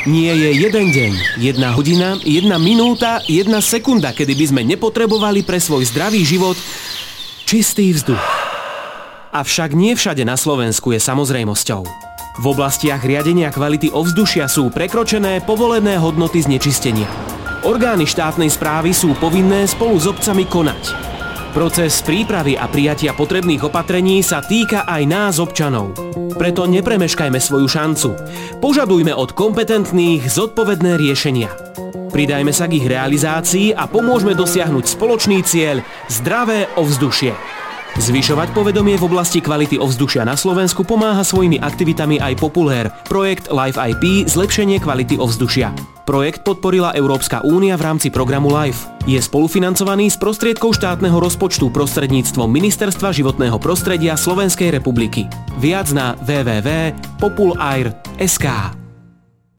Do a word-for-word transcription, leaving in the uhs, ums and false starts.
Nie je jeden deň, jedna hodina, jedna minúta, jedna sekunda, kedy by sme nepotrebovali pre svoj zdravý život čistý vzduch. Avšak nie všade na Slovensku je samozrejmosťou. V oblastiach riadenia kvality ovzdušia sú prekročené povolené hodnoty znečistenia. Orgány štátnej správy sú povinné spolu s obcami konať. Proces prípravy a prijatia potrebných opatrení sa týka aj nás, občanov. Preto nepremeškajme svoju šancu. Požadujme od kompetentných zodpovedné riešenia. Pridajme sa k ich realizácii a pomôžme dosiahnuť spoločný cieľ zdravé ovzdušie. Zvyšovať povedomie v oblasti kvality ovzdušia na Slovensku pomáha svojimi aktivitami aj Populér, projekt Life í pé Zlepšenie kvality ovzdušia. Projekt podporila Európska únia v rámci programu LIFE. Je spolufinancovaný z prostriedkov štátneho rozpočtu prostredníctvom Ministerstva životného prostredia Slovenskej republiky. Viac na w w w bodka populair bodka es ká.